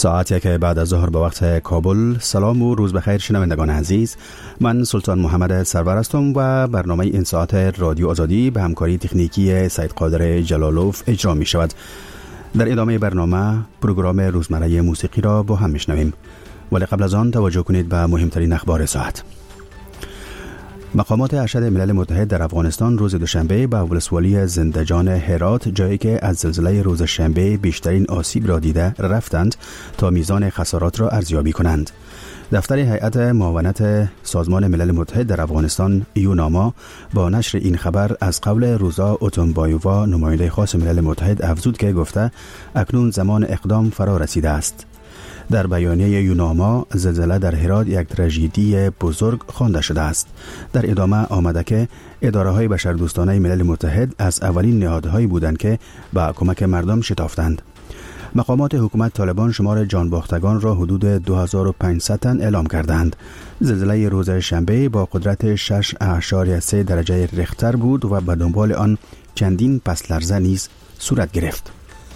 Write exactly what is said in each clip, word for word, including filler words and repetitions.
ساعت یک بعد از ظهر به وقت کابل. سلام و روز بخیر شنوندگان عزیز، من سلطان محمد سرور هستم و برنامه این ساعت رادیو آزادی به همکاری تکنیکی سید قادر جلالوف اجرا می شود. در ادامه برنامه پروگرام روزمره موسیقی را با هم می شنویم، ولی قبل از آن توجه کنید به مهمترین اخبار ساعت. مقامات ارشد ملل متحد در افغانستان روز دوشنبه به ولسوالی زندجان هرات، جایی که از زلزله روز شنبه بیشترین آسیب را دیده، رفتند تا میزان خسارات را ارزیابی کنند. دفتر هیئت معاونت سازمان ملل متحد در افغانستان یوناما با نشر این خبر از قول روزا اوتونبایووا، نماینده خاص ملل متحد، افزود که گفته اکنون زمان اقدام فرا رسیده است. در بیانیه یوناما، زلزله در هرات یک تراژدی بزرگ خوانده شده است. در ادامه آمده که اداره‌های بشردوستانه ملل متحد از اولین نهادهایی بودند که به کمک مردم شتافتند. مقامات حکومت طالبان شمار جانباختگان را حدود دو هزار و پانصد تن اعلام کردند. زلزله روز شنبه با قدرت شش اعشاریه سه درجه ریختر بود و به دنبال آن چندین پس لرزه نیز صورت گرفت.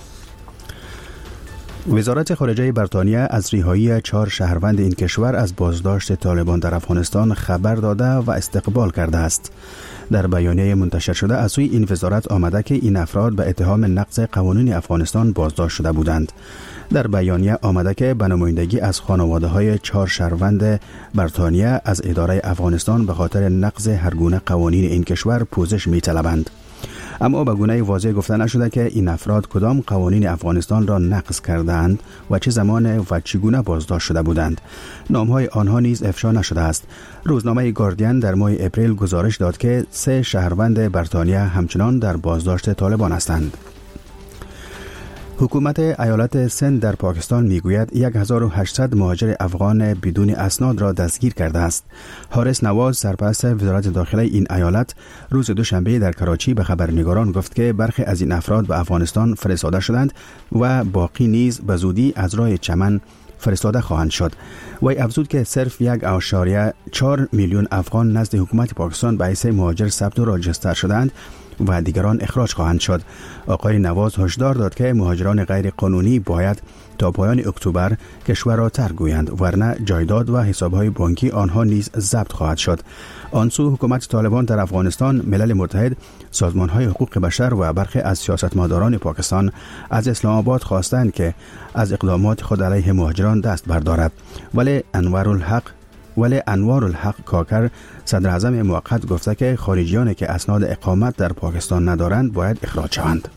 وزارت خارجه بریتانیا از رهایی چهار شهروند این کشور از بازداشت طالبان در افغانستان خبر داده و استقبال کرده است. در بیانیه منتشر شده از سوی این وزارت آمده که این افراد به اتهام نقض قوانین افغانستان بازداشت شده بودند. در بیانیه آمده که به نمایندگی از خانواده‌های چهار شهروند بریتانیا از اداره افغانستان به خاطر نقض هر گونه قوانین این کشور پوزش می‌طلبند. اما به گونه واضح گفته نشده که این افراد کدام قوانین افغانستان را نقض کردند و چه زمان و چگونه بازداشت شده بودند. نامهای آنها نیز افشا نشده است. روزنامه گاردین در ماه اپریل گزارش داد که سه شهروند بریتانیا همچنان در بازداشت طالبان هستند. حکومت ایالت سند در پاکستان میگوید هزار و هشتصد مهاجر افغان بدون اسناد را دستگیر کرده است. حارث نواز، سرپرست وزارت داخله این ایالت، روز دوشنبه در کراچی به خبرنگاران گفت که برخی از این افراد به افغانستان فرستاده شدند و باقی نیز به زودی از راه چمن فرستاده خواهند شد. وی افزود که صرف یک اعشاریه چهار میلیون افغان نزد حکومت پاکستان به حیث مهاجر ثبت و راجستر شدند و دیگران اخراج خواهند شد. آقای نواز هشدار داد که مهاجران غیر قانونی باید تا پایان اکتبر کشور را ترک گویند، ورنه جایداد و حسابهای بانکی آنها نیز ضبط خواهد شد. آنسو حکومت طالبان در افغانستان، ملل متحد، سازمانهای حقوق بشر و برخی از سیاستمداران پاکستان از اسلام آباد خواستند که از اقدامات خود علیه مهاجران دست بردارد، ولی انوار الحق ولی انوار الحق کاکر، صدر اعظم موقت، گفته که خارجیانی که اسناد اقامت در پاکستان ندارند باید اخراج شوند.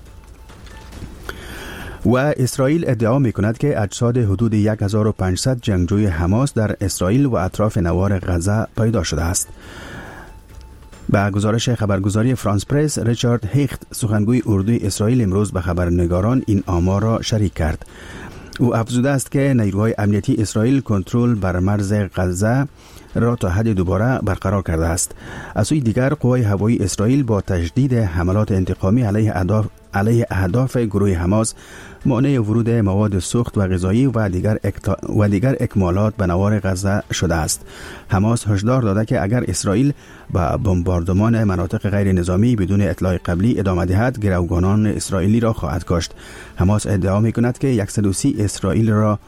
و اسرائیل ادعا می کند که اجساد حدود هزار و پانصد جنگجوی حماس در اسرائیل و اطراف نوار غزه پیدا شده است. به گزارش خبرگزاری فرانس پرس، ریچارد هیخت، سخنگوی اردوی اسرائیل، امروز به خبرنگاران این آمار را شریک کرد. او افزوده است که نیروهای امنیتی اسرائیل کنترل بر مرز غزه را تا حد دوباره برقرار کرده است. از سوی دیگر قوای هوایی اسرائیل با تجدید حملات انتقامی علیه اهداف علیه اهداف گروه حماس مانع ورود مواد سوخت و غذایی و دیگر اکتا... و دیگر اکمالات به نوار غزه شده است. حماس هشدار داده که اگر اسرائیل با بمباردمان مناطق غیر نظامی بدون اطلاع قبلی ادامه دهد، گروگانان اسرائیلی را خواهد کشت. حماس ادعا می‌کند که صد و سی اسرائیل را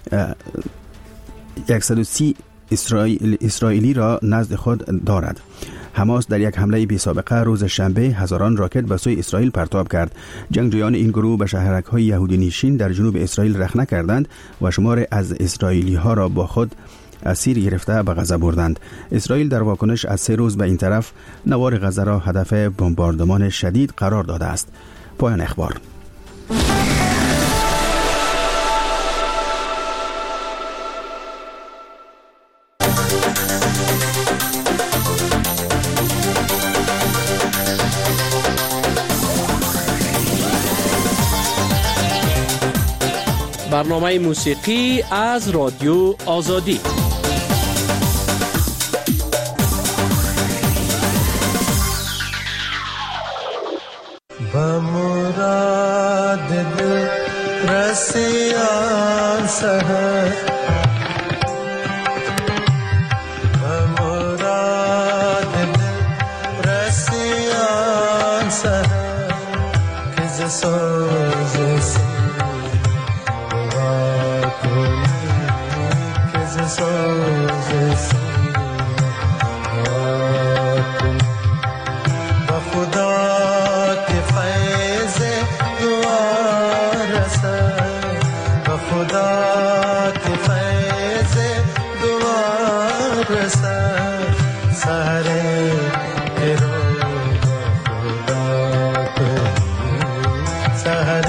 صد و سی اسرائیل اسرائیلی را نزد خود دارد. حماس در یک حمله بی سابقه روز شنبه هزاران راکت به سوی اسرائیل پرتاب کرد. جنگجویان این گروه به شهرک‌های یهودی نشین در جنوب اسرائیل رخنه کردند و شمار از اسرائیلی ها را با خود اسیر گرفته به غزه بردند. اسرائیل در واکنش از سه روز به این طرف نوار غزه را هدف بمباردمان شدید قرار داده است. پایان اخبار. برنامه موسیقی از رادیو آزادی. بمراد دل رسیان سهر بمراد دل رسیان سهر که ز سوز سوز سیاهاتون با خدا که فیض دعا رسد با خدا که فیض دعا رسد سحر رو با خدا کنی سحر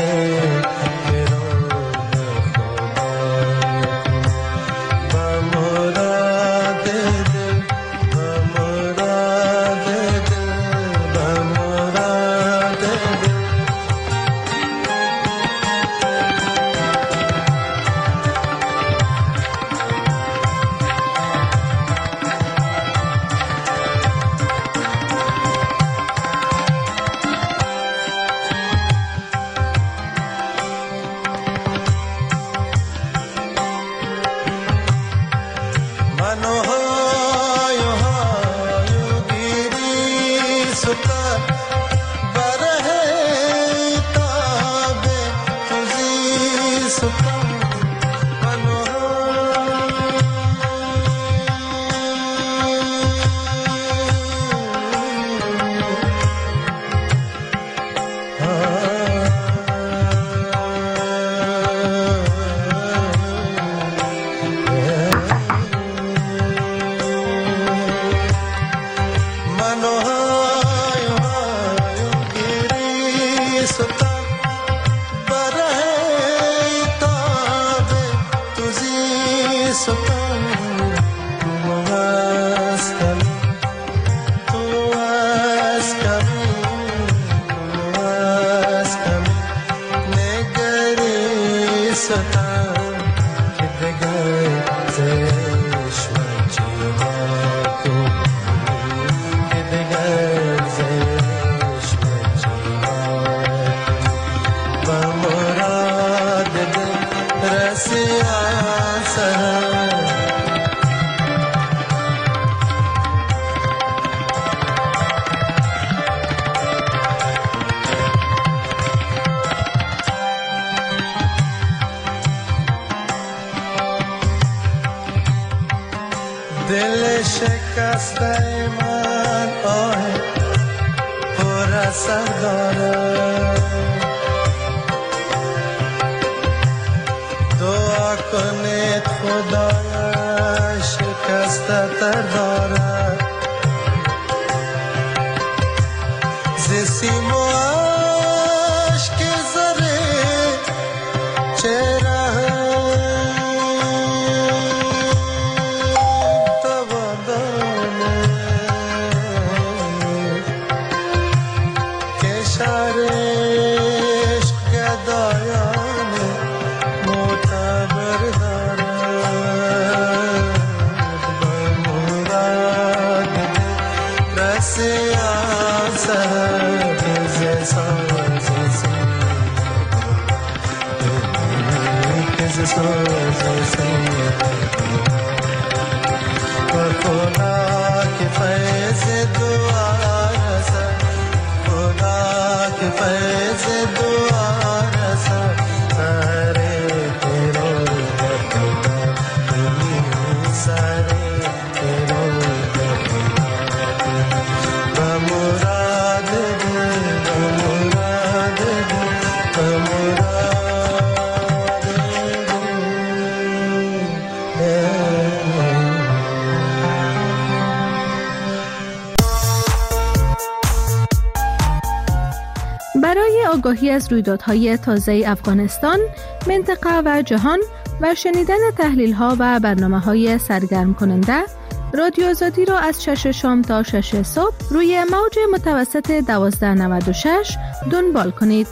دل شکسته من آه پر اثر دارد دعا کنید خدایا شکسته تر دارد ز سیم و اشک زره چهره برای آگاهی از رویدادهای تازه افغانستان، منطقه و جهان و شنیدن تحلیل‌ها و برنامه‌های سرگرم کننده، رادیو آزادی را از شش شام تا شش صبح روی موج متوسط دوازده نود و شش دنبال کنید.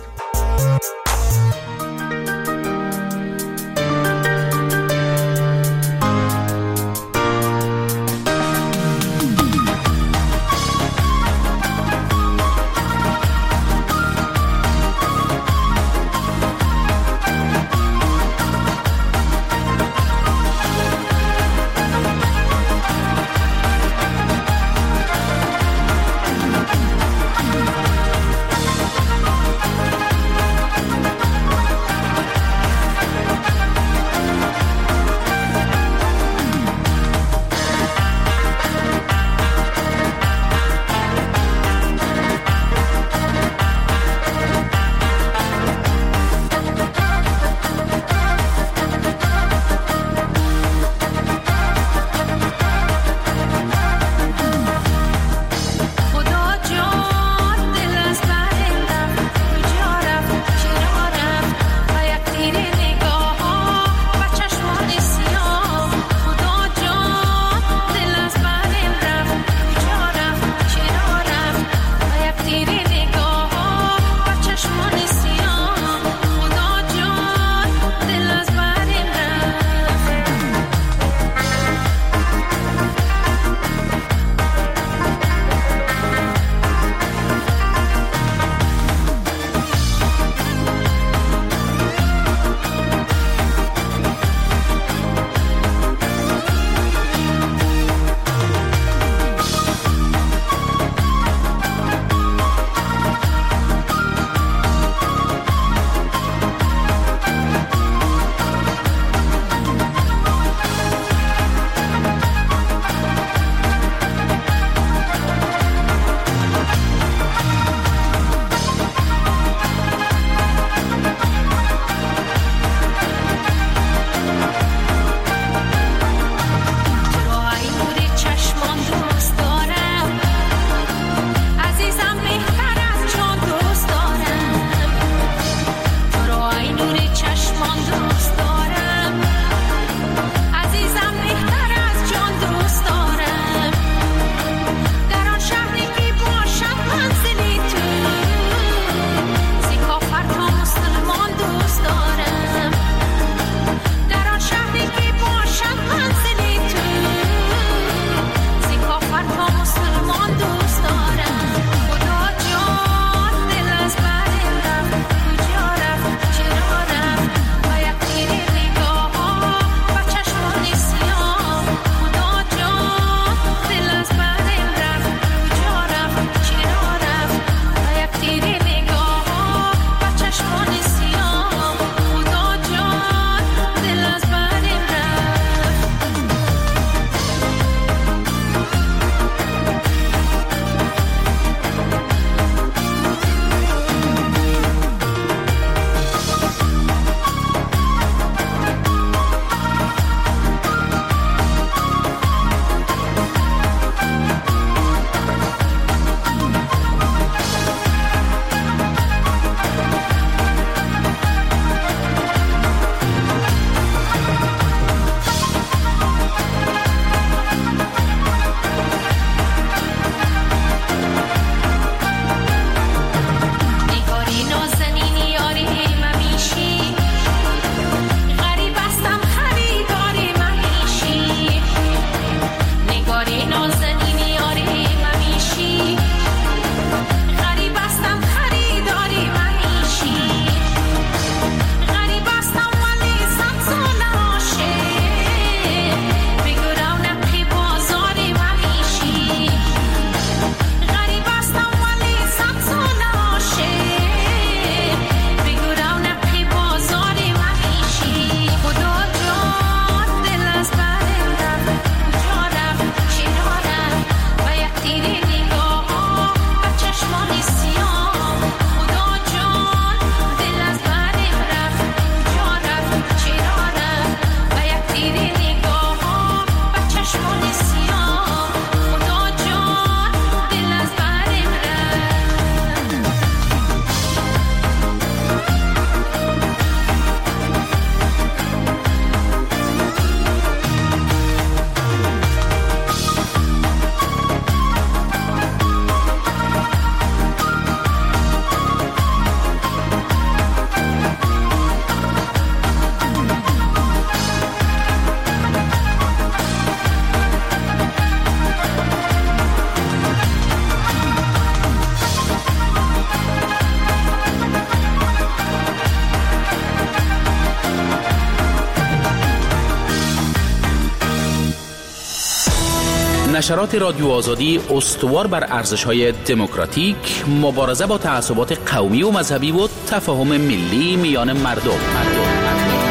نشرات رادیو آزادی استوار بر ارزش‌های دموکراتیک، مبارزه با تعصبات قومی و مذهبی و تفاهم ملی میان مردم. مردم.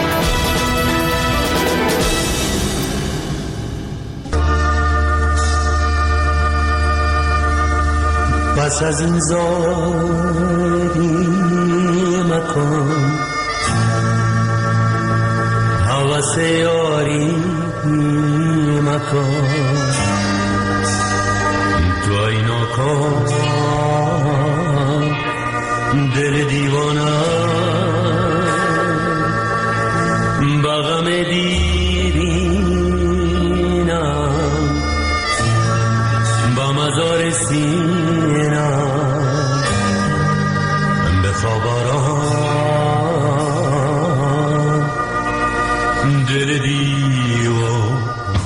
پس از این زاری مکن، حوث یاری مکن، تو اینا کن دل دیوانه بغم دیرینم با مزار سینم بخوابارم دل دیوان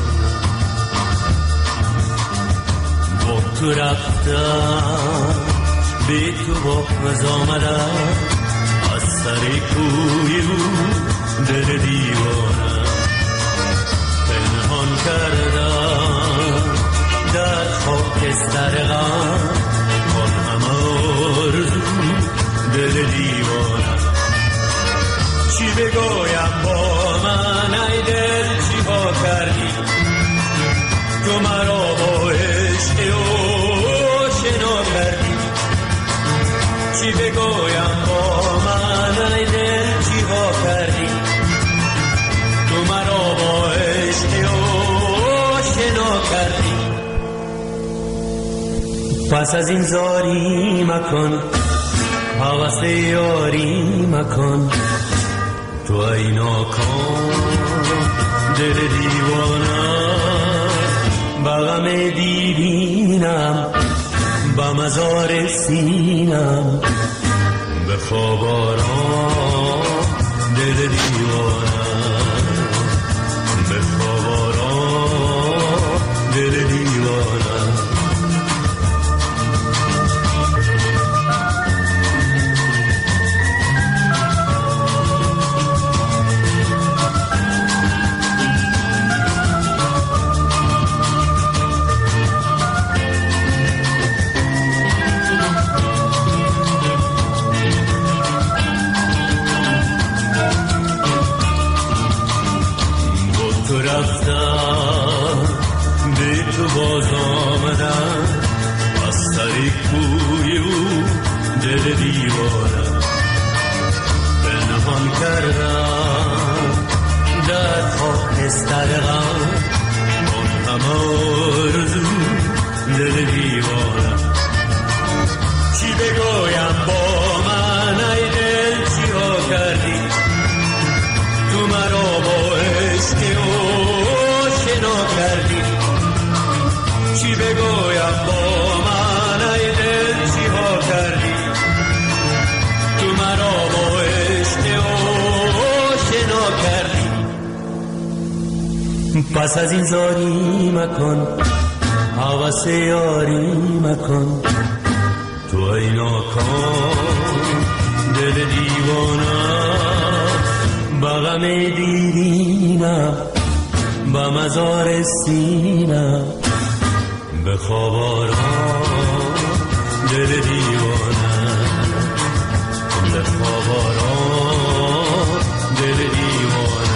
با تو رفتم به تو باز آمدم از سر کوی او دل دیوانم پنهان کردم در خاکستر غم آن همه آرزو دل دیوانم چی بگویم با من ای دل چی ها کردی تو مرا با عشق او شنا کردی چی بگویم با من ای دل چی ها کردی تو مرا با عشق او شنا کردی پس از این زاری مکن حوث یاری مکن تو ای ناکام دل دیوانم بغم دیرینم با مزار سینم به خواب آرام دل دیوانم به خواب آرام دل دیوانم باز آمدم از سر کوی او دل دیوانم پنهان کردم در خاکستر غم آن همه آرزو دل دیوانم چی بگویم با من ای دل چی ها کردی تو مرا با عشق او شنا کردی چی بگویم با من ای دل چی ها کردی تو مرا با عشق او شنا کردی پس از این زاری مکن حوث یاری مکن تو ای ناکام دل دیوانم بغم دیرینم با مزار سینم به خواب آرام دل دیوانم به خواب آرام دل دیوانم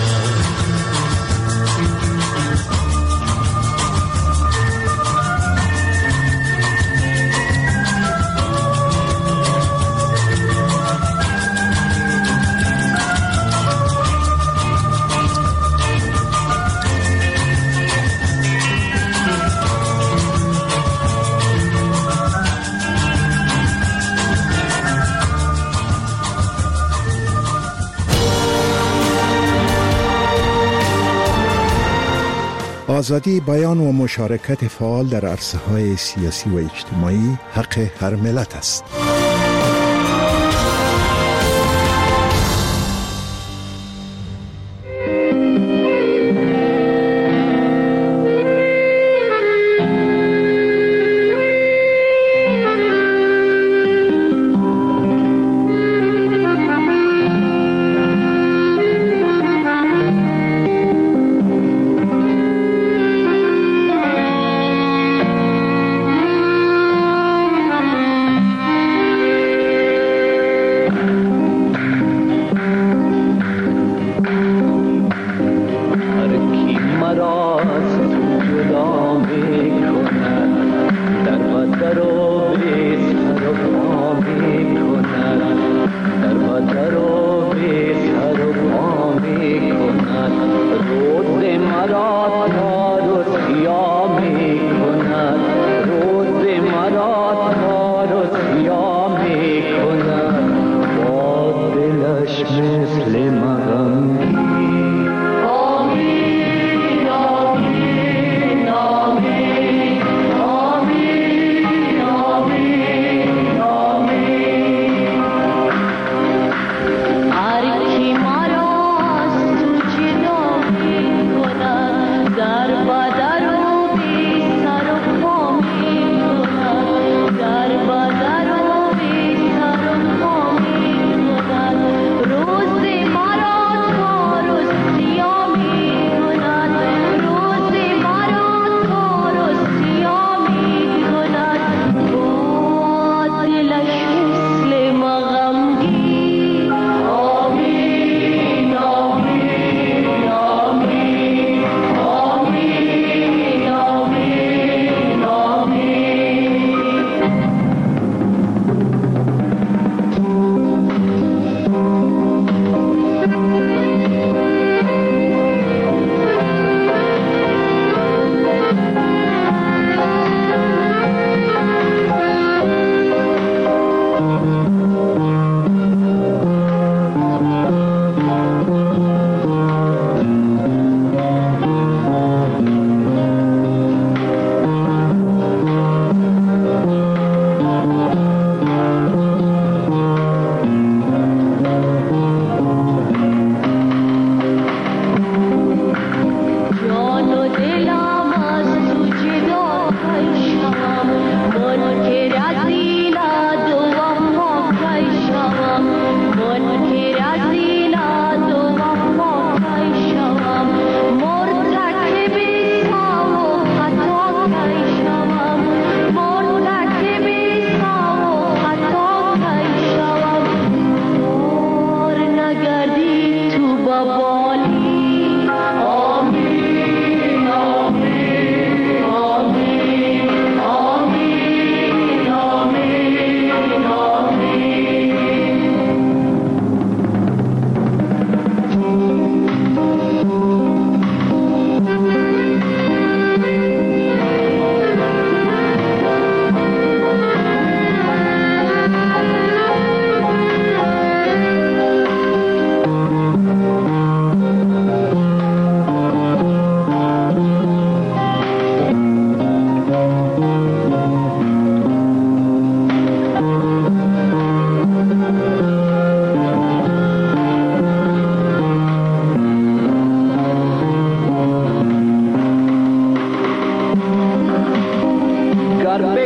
آزادی بیان و مشارکت فعال در عرصه‌های سیاسی و اجتماعی حق هر ملت است.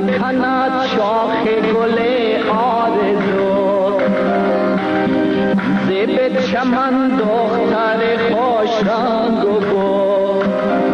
بکند شاخ گل آرزو، زیب چمن دختر خوش رنگ و بو،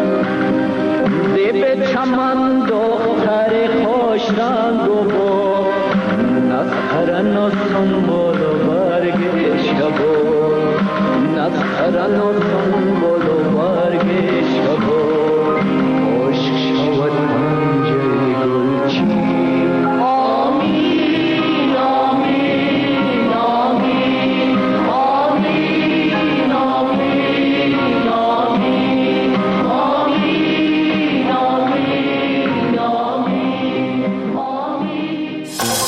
زیب چمن دختر خوش رنگ و بو، نسخرن و سنبول و برگ شبو، نسخرن و سنبول و برگ شبو، عشق شود پنجه گلچین. آمین آمین آمین آمین آمین آمین آمین آمین آمین آمین.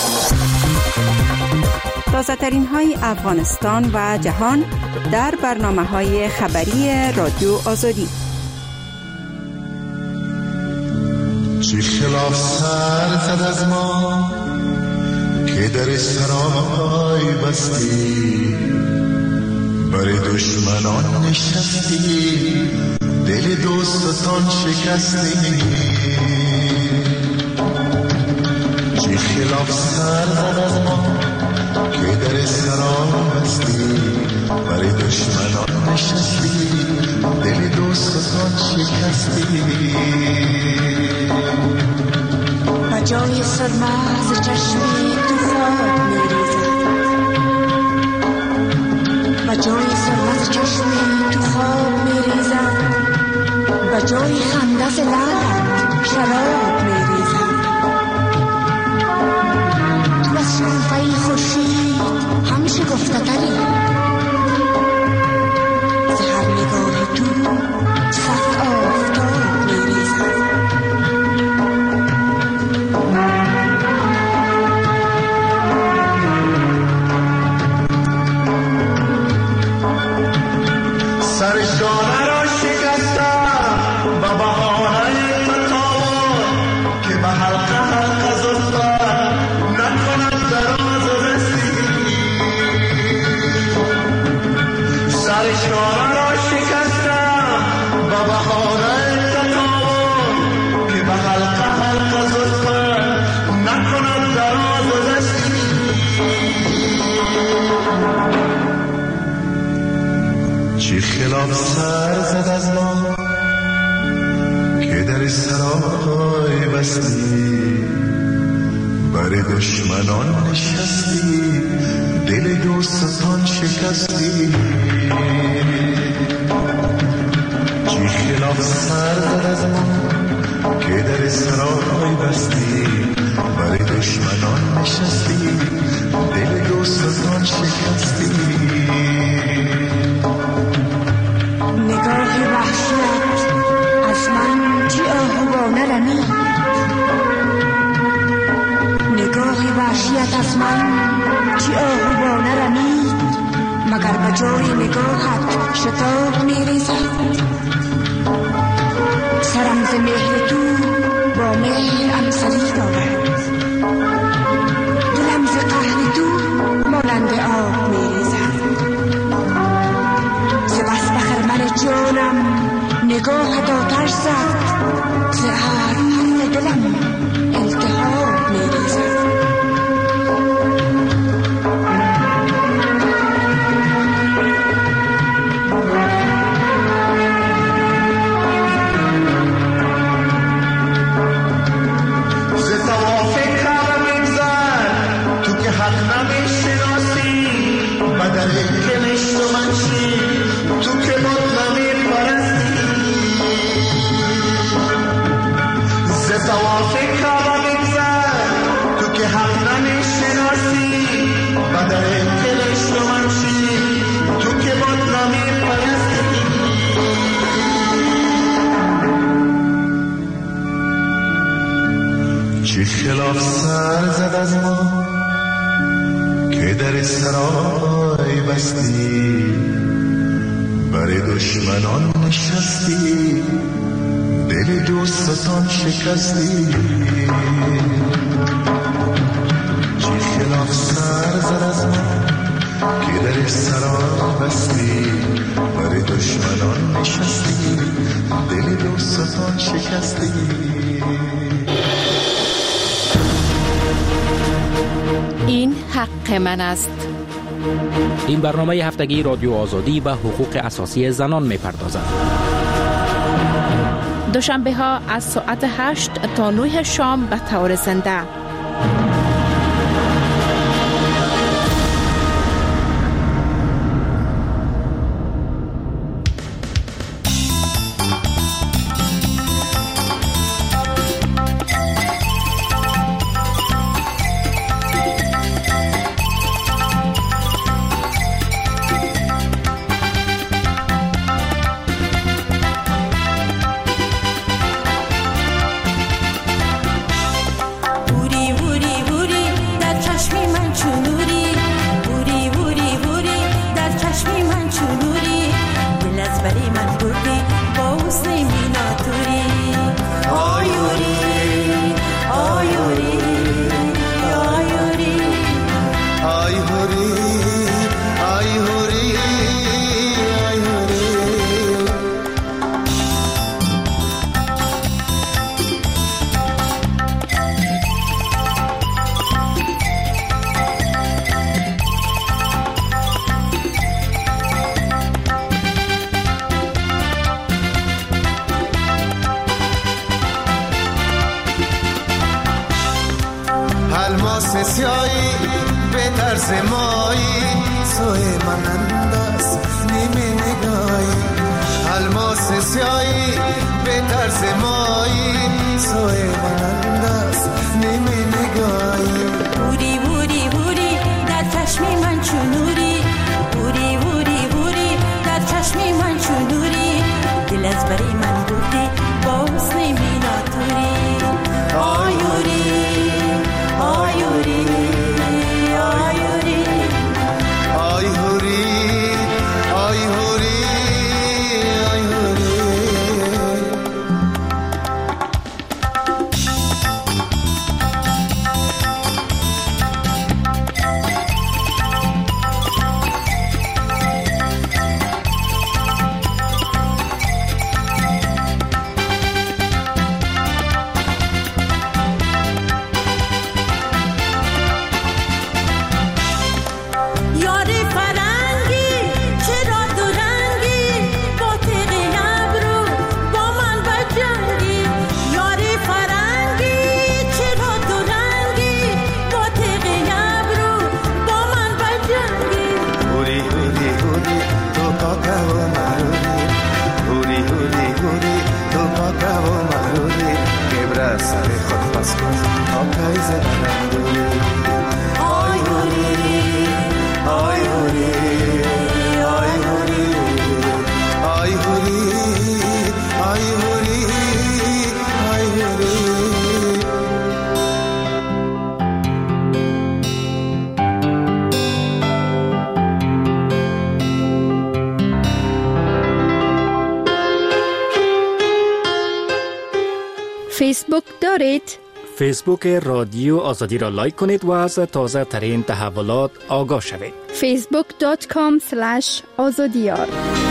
تازه‌ترین های افغانستان و جهان در برنامه‌های خبری رادیو آزادی. چه خلاف سر زد از ما که در سرای بستی، بر دشمنان نشستی، دل دوستان شکستی. چه خلاف سر زد از ما که در سرای بستی، بر دشمنان نشستی، دل دوستان شکستی. و جای سرماز چشمی تو خواب میریزد، و جای سرماز چشمی تو خواب میریزد، و جای خنده ز لبت شراب میریزد. تو از شنفه خورشید همیشه گفته تری، ز هر نگاه تو صد آفتاب میریزد. سرشانه را شکستم و بهانه تطاول که به حلقه حلقه زلفت نکند دراز و رسی. سرشانه را شکستم و بهانه تطاول که به حلقه حلقه زلفت نکند دراز و رسی. چه خلاف سر زد از ما که در سرای بستی، بر دشمنان نشستی، دل دوستان شکستی. چه خلاف سر زد از ما که در سرای بستی، بر دشمنان نشستی، دل دوستان شکستی. نگاه وحشت از من چی آهوانه رمید، نگاه وحشت از من چی آهوانه رمید، مگر به جای نگاهت شتاب میریزد. سرم ز مهر تو با مهر امسری دارد، دلم ز قهر تو مانند آب میریزد. ز بس به خرمن جانم نگاهت آتش زد، ز هر حرف دلم التهاب میریزد. چه خلاف سر زد از ما که در سرای بستی، بر دشمنان نشستی، دل دوستان شکستی. چه خلاف سر زد از ما که در سرای بستی، بر دشمنان نشستی، دل دوستان شکستی. این حق من است. این برنامه هفتگی رادیو آزادی و حقوق اساسی زنان می‌پردازد. دوشنبه ها از ساعت هشت تا نه شام به طور زنده. الماس سیایی به طرز مایی سوی من انداز نیمه نگاهی الماس سیایی به طرز مایی سوی من انداز نیمه نگاهی بوری بوری بوری در چشم من چونوری بوری بوری بوری در چشم من چونوری دل از بری من بودی با حسن میناتوری آیوری آیوری آیوری آیوری آیوری آیوری فیسبوک دارید؟ فیسبوک رادیو آزادی را لایک کنید و از تازه ترین تحولات آگاه شوید. فیسبوک دات کام اسلش آزادیار.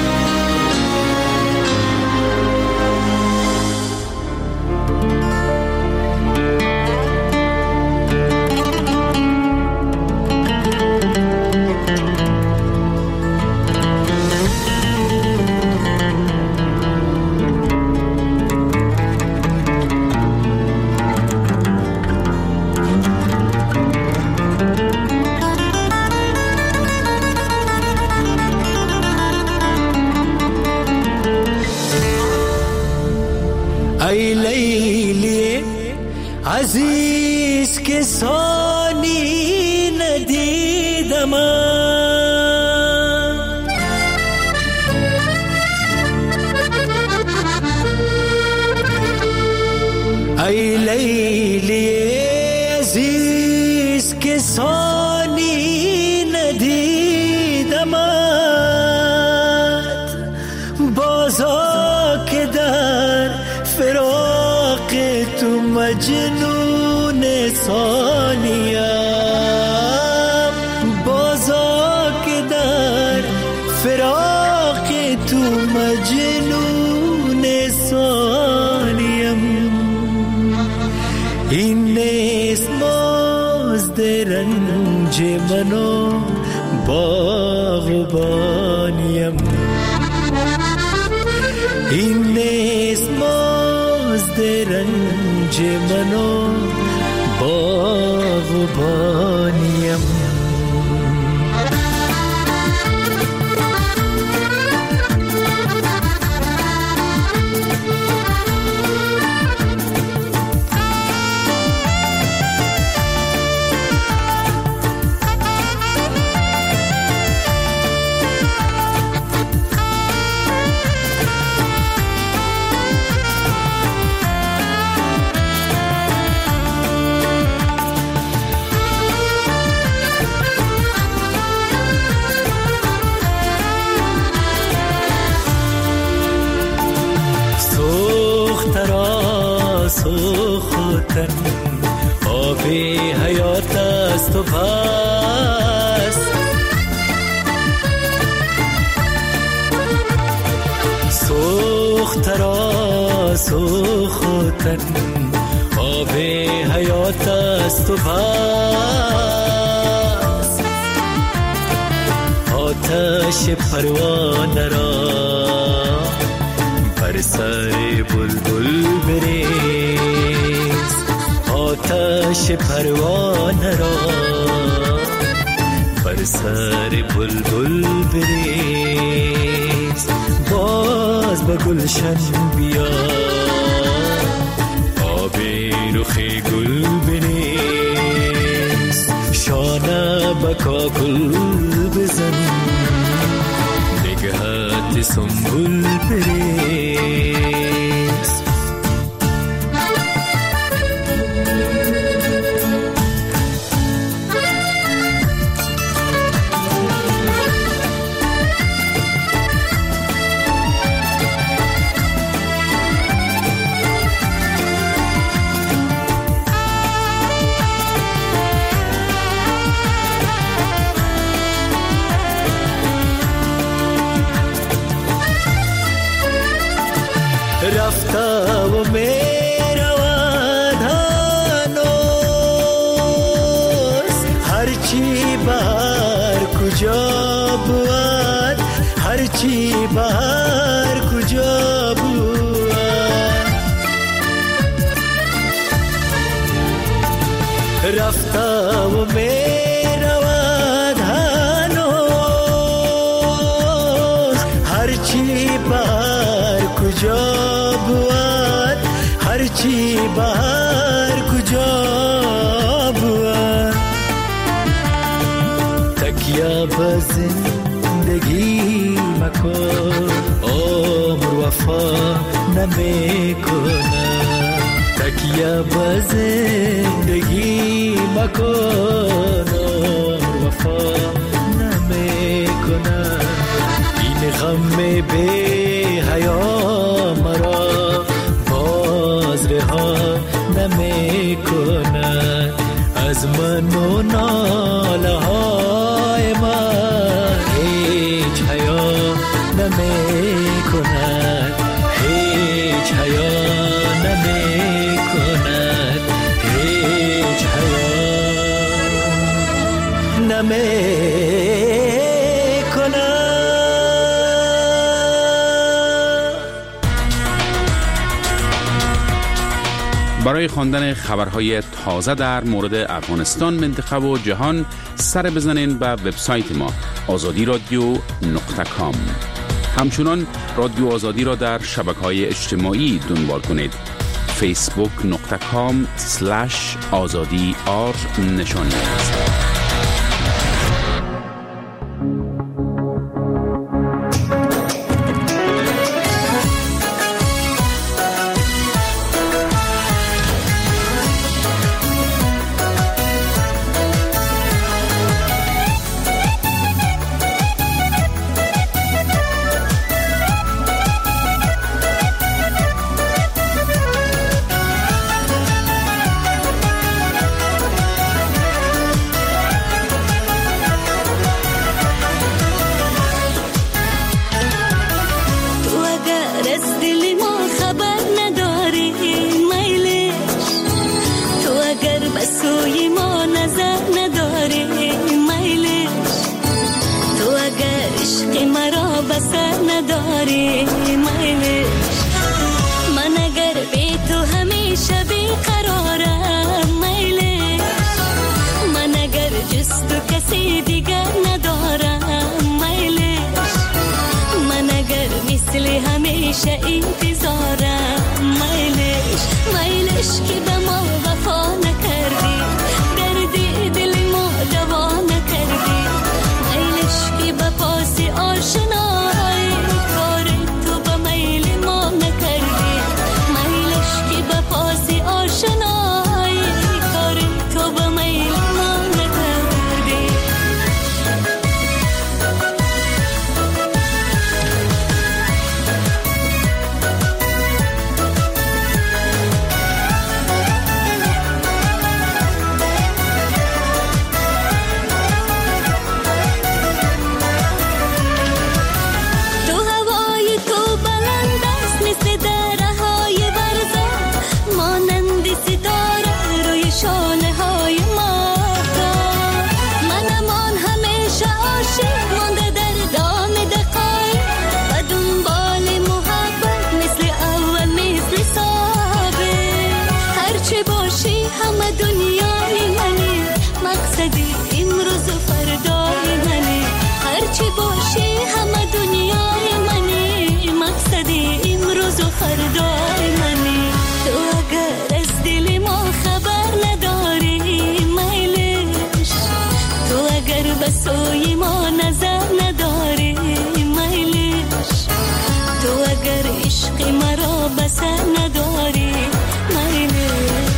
ای لیلی عزیز که ثانی ندیدم ای لیلی عزیز که ثانی ندیدم بازا که در فراق تو مجنون ثانیم بازا که در فراق تو مجنون ثانیم این نیست مزد رنج منو باغبانیم، این نیست مزد رنج منو باغبانیم. سوختن آب حیات است و بس، سوخت را سوختن آب حیات است و بس، آتش پروانه را بر سر بلبل بریز، آتش پروانه را بر سر بلبل بریز، باز به گلشن بیا آب رخ گل بریز، شانه به کاکل بزن نگهت سنبول بریز. رفته و می رود هنوز، هرچی بهر کجا بود، هرچی بهر کجا بود، رفته و می رود هنوز، هرچی بهر کجا بود، هرچی بهر کجا بود، تکیه به زندگی مکن عمر وفا نمی کنه، تکیه به زندگی مکن عمر وفا نمی کنه، این غم بی حیا مرا باز رها نمی کند، از من و ناله های من هیچ حیا نمی کند، هیچ حیا نمی کند، هیچ حیا نمی برای خواندن خبرهای تازه در مورد افغانستان، منطقه و جهان سر بزنین به وبسایت ما آزادی رادیو نقطه کام. همچنان رادیو آزادی را در شبکه‌های اجتماعی دنبال کنید. فیسبوک نقطه کام سلش آزادی آر نشانی است. سوی ما نظر نداری میلش. من اگر بی تو همیشه بیقرارم میلش. من اگر جز تو کسی دیگر ندارم میلش. من اگر مثل همیشه انتظارم میلش. میلش که به ما وفا نکردی، دردی دل ما دوا نکردی. میلش که به پاس آشنایی کار تو به میل ما نکردی. میلش که به پاس آشنایی کار تو به میل ما نکردی. سوی ما نظر نداری میلش. تو اگر عشق مرا بسر نداری میلش.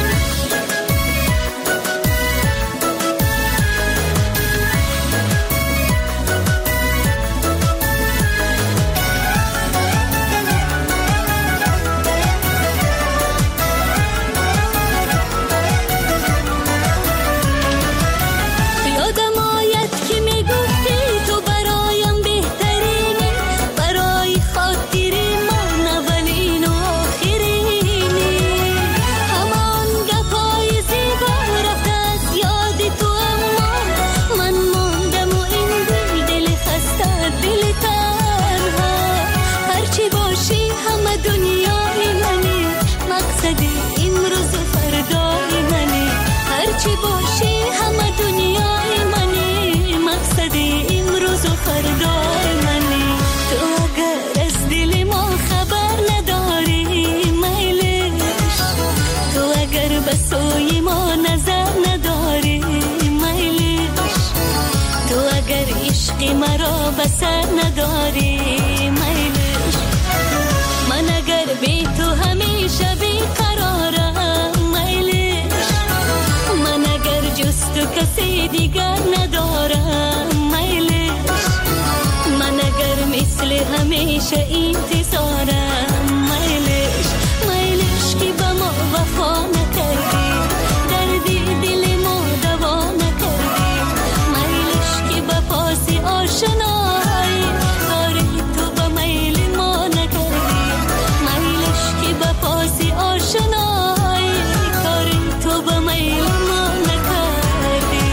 سوی ما نظر نداری میلش. تو اگر عشق مرا بسر نداری میلش. من اگر بی تو همیشه بیقرارم میلش. من اگر جز تو کسی دیگر ندارم میلش. من اگر مثل همیشه انتظارم میلش. میلش که به ما وفا نکردی، دردی دل ما دوا نکردی. میلش که به پاس آشنایی کار تو به میل ما نکردی. میلش که به پاس آشنایی کار تو به میل ما نکردی.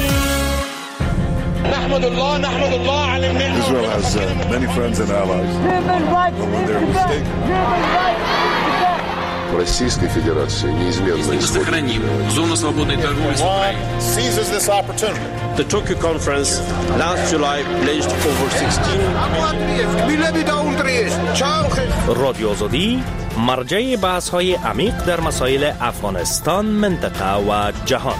نحمد الله نحمد الله على النعمة. Israel has uh, many friends and allies. But when they're mistaken, в Российской Федерации неизменно сохраним зону свободной торговли с Украиной. Seizes this opportunity. The Tokyo conference last July pledged over sixteen رادیو آزادی مرجع بحث های عمیق در مسائل افغانستان، منطقه و جهان.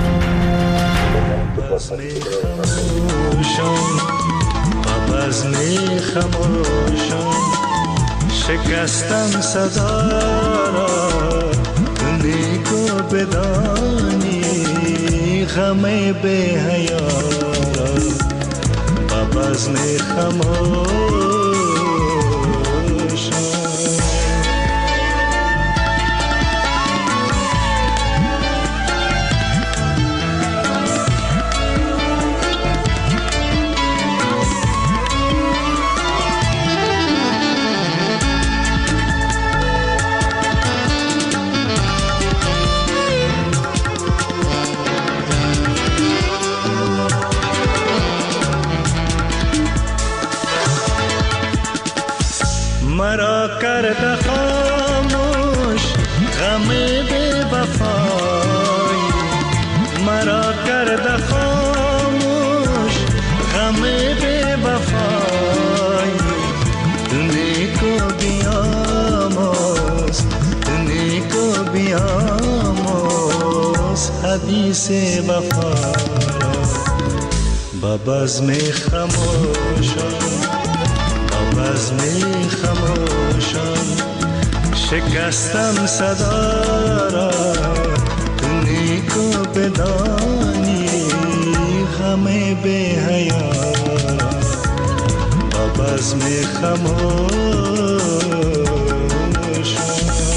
شکستم صدا را نگاه بدانی، غم به حیا را با بزم خموشان. کرده خاموش غم بی وفایی، مرا کرده خاموش غم بی وفایی. تونی کو بیاموز تونی کو بیاموز حدیث وفا با بزم خاموشان، با بزم خاموشان شکستم صدا را. تونی کو بدانی غم بی حیا با بزم خاموشان.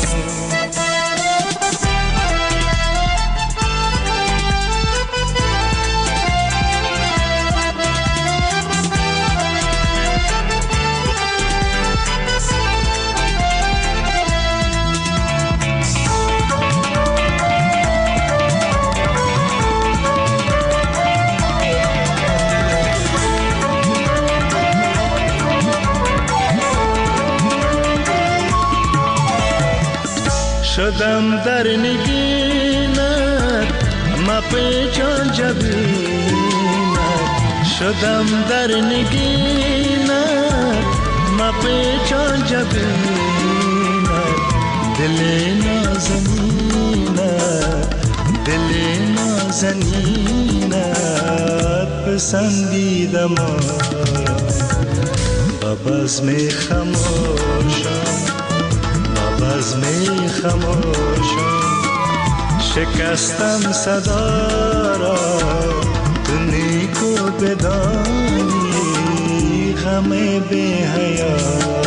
شدم در نگینت ما پیچان جبینت، شدم در نگینت ما پیچان جبینت. دل نازنینت دل نازنینت پسندیدم با بزم خاموشان، بزم خاموشان شکستم صدا را. تونی کو بدانی غم بی حیا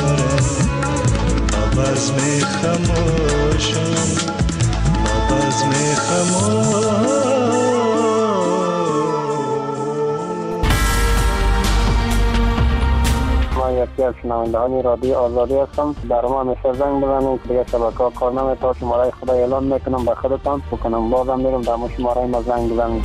با بزم خاموشان، با بزم خاموشان. یکی از شنوندهان رادیو آزادی هستم. در ما همیشه زنگ بزنید دیگه شبکه ها کار نمی‌کنه. تا شماره خدا اعلان میکنم به خودتان بکنم بازم میرم در ما شماره ما زنگ بزنید.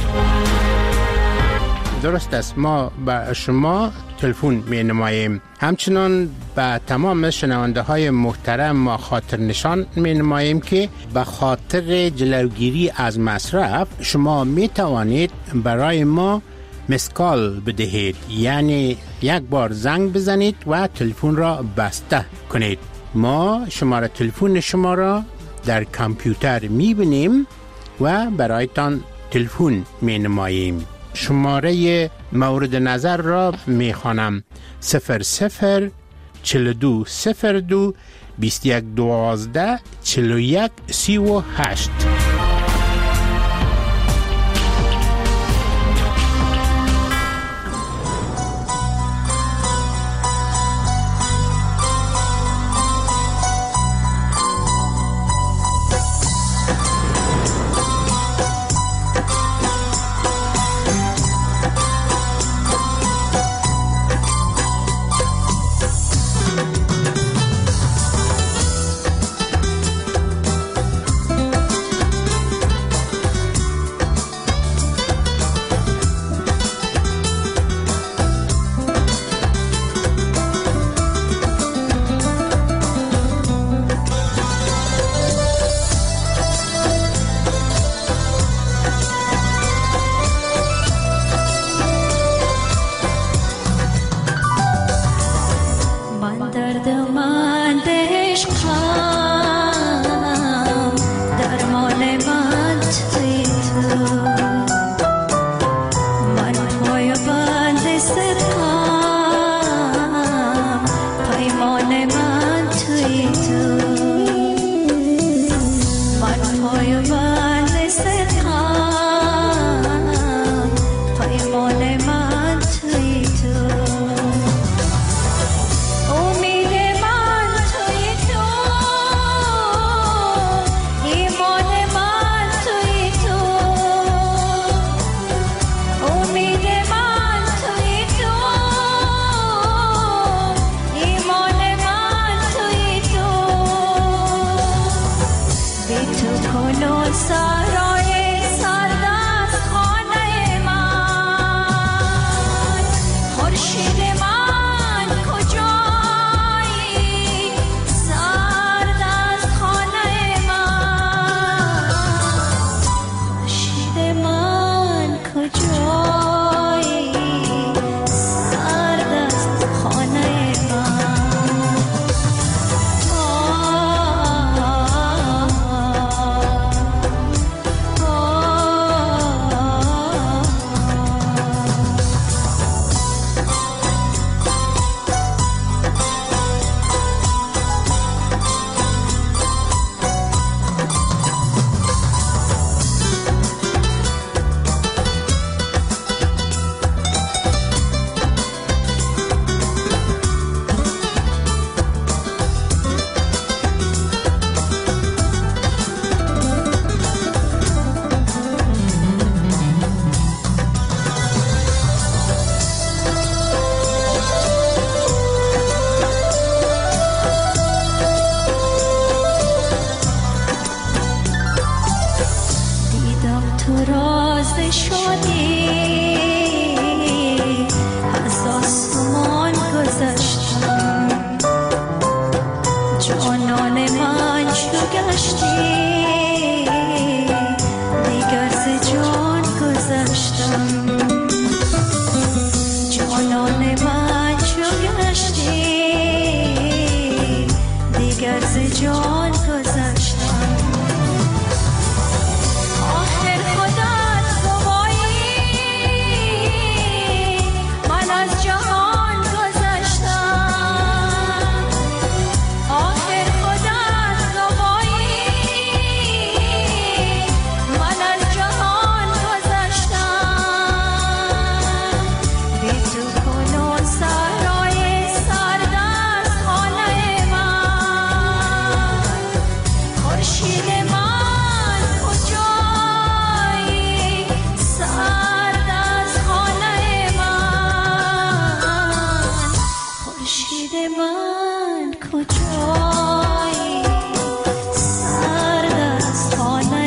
درست است، ما به شما تلفن می نماییم. همچنان به تمام شنونده های محترم ما خاطر نشان می نماییم که به خاطر جلوگیری از مصرف شما می توانید برای ما مسکال بدهید، یعنی یک بار زنگ بزنید و تلفن را بسته کنید. ما شماره تلفن شما را در کامپیوتر می بینیم و برایتان تلفن می نماییم. شماره مورد نظر را می خوانم: صفر صفر چهل و دو صفر دو بیست و یک دوازده چهل و یک سی و هشت. شادی از آسمان گذشتم، جانان من چو گشتی دیگر ز جان گذشتم، جانان من چو گشتی دیگر ز جان گذشتم. آخر خودت گوایی من از جهان گذشتم، آخر خودت گوایی من از جهان گذشتم، بی تو کنون سرای سرد از خانه من، خورشید من کجایی سرد از خانه من، خورشید من کجایی سرد از خانه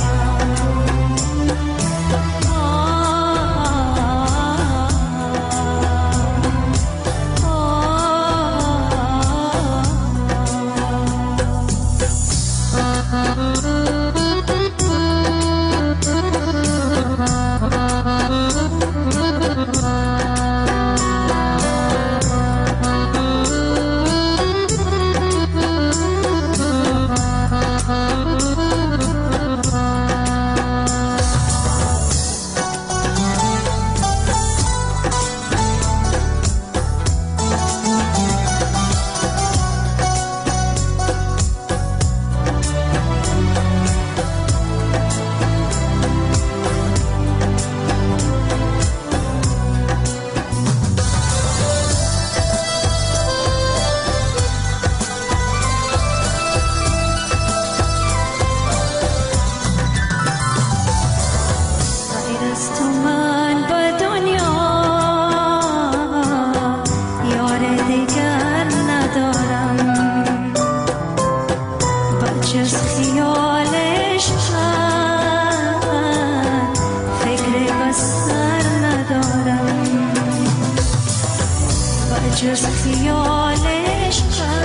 جز خیالش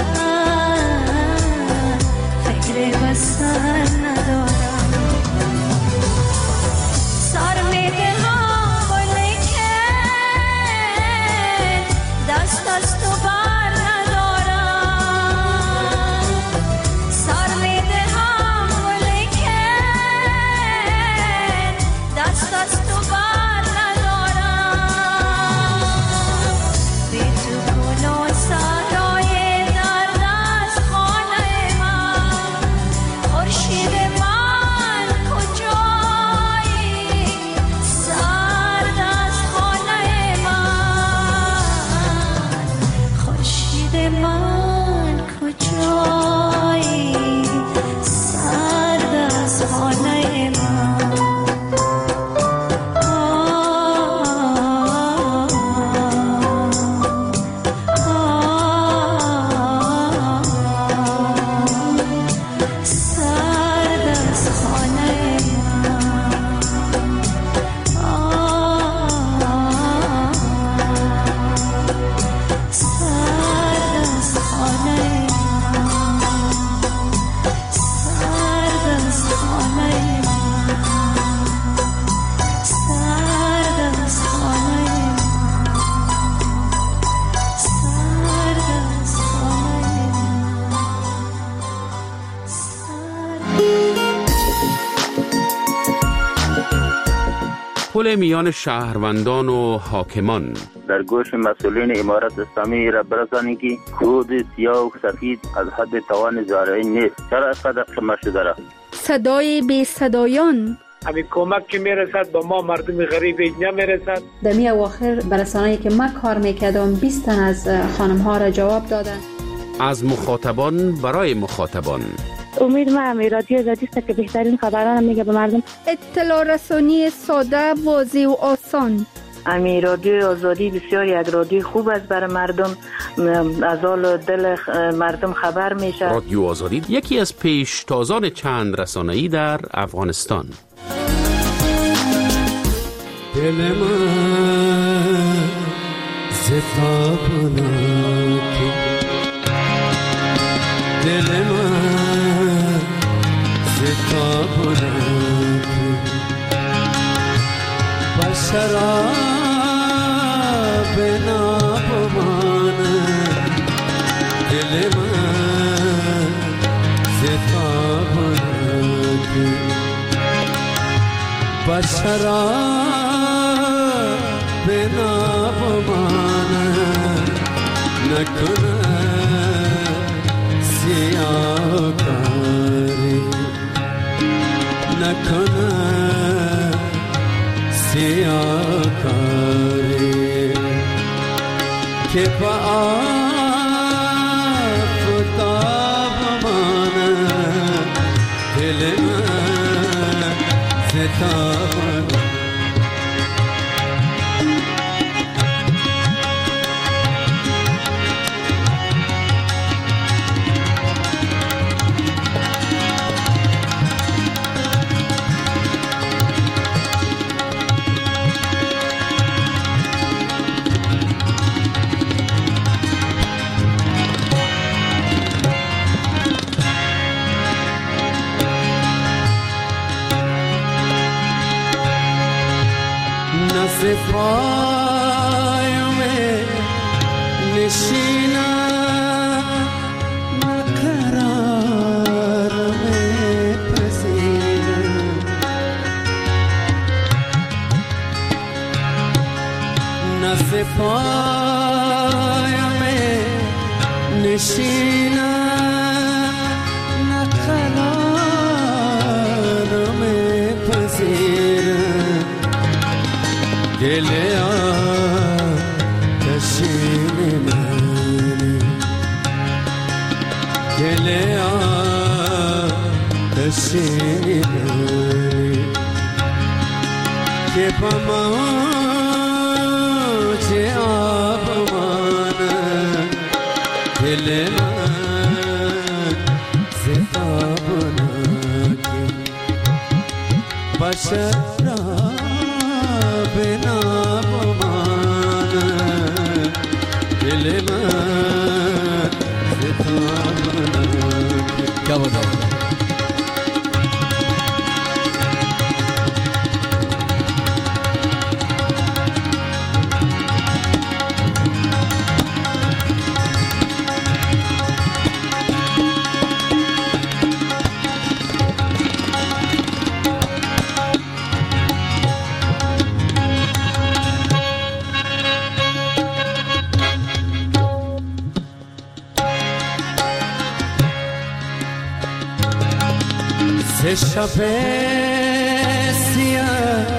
من فکر بسر ندارم، سر میدهم ولیکن دست از تو بر ندارم، سر میدهم ولیکن دست از تو بر پل میان شهروندان و حاکمان. در گوش مسئولین امارت اسلامی را برسانید که خود سیاه و سفید از حد توان زارعی نیست. چرا قدر قمه شده را؟ صدای بی صدایان. همین کمک که میرسد با ما مردم غریب نمیرسد. در می اواخر برسانه‌ای که من کار میکردم بیست تن از خانم ها را جواب دادن. از مخاطبان برای مخاطبان. امید من رادیو آزادی است که بهترین خبران میگه به مردم. اطلاع رسانی ساده، واضح و آسان. امی رادیو آزادی بسیار یک رادیو خوب است برای مردم، از حال دل مردم خبر میشه. رادیو آزادی یکی از پیشتازان چند رسانه‌ای در افغانستان. دل من ستابناکی دل من ستابناکی بشرا بنابمانه دل من ستابناکی بشرا بنابمانه نکنه سیاکاری نکنه سیاکاری که با آفتابمانه دل من ستابناکی پایم نشینم نقرارم پذیرم نزد پایم نشینم نقرارم پذیرم دل آتشین منی دل آتشین منی که با موج آب مانه دل من ستابناکی بشر را بنابمانه دل من ستابناکی کیا بودا شب سیاه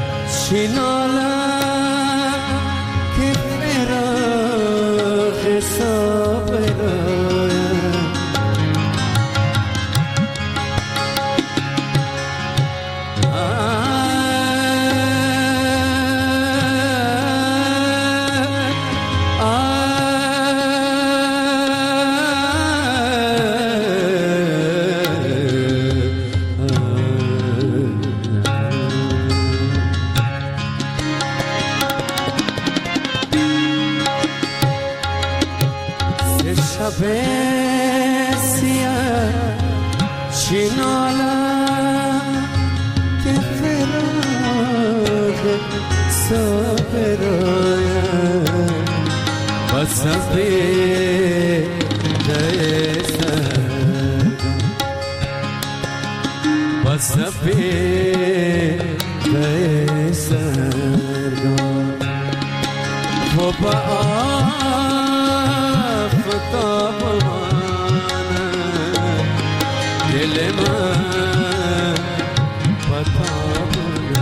شینالم که فراغ صبرایم شب سیاه چینالم که فراغ صبرایم و سفیده سرگم و سفیده سرگم و با آفتابمانه دل من بتابناکی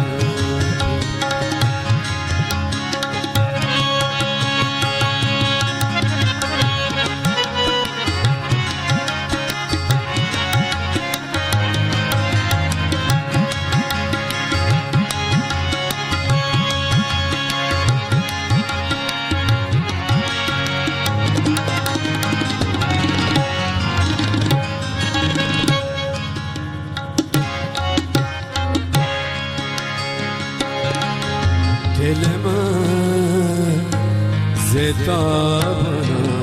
دل من زدابنا